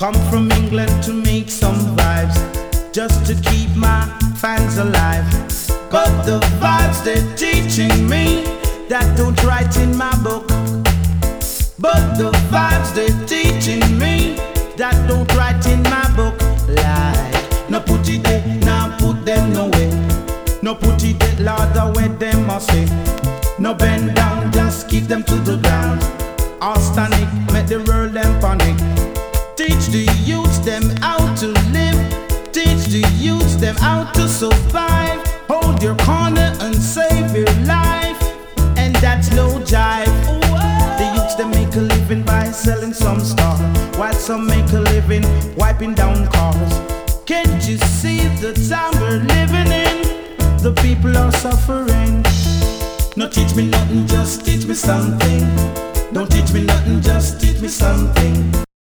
Come from England to make some vibes, just to keep my fans alive. But the vibes they're teaching me, that don't write in my book. But the vibes they're teaching me, that don't write in my book. Like, no put it there, now put them nowhere. No put it there, Lord, away them must say. No bend down, just keep them to the ground. All static, make the world them panic. Teach the youths them how to live. Teach the youths them how to survive. Hold your corner and save your life. And that's no jive. The youths them make a living by selling some stuff, while some make a living wiping down cars. Can't you see the time we're living in? The people are suffering. No teach me nothing, just teach me something. Don't teach me nothing, just teach me something.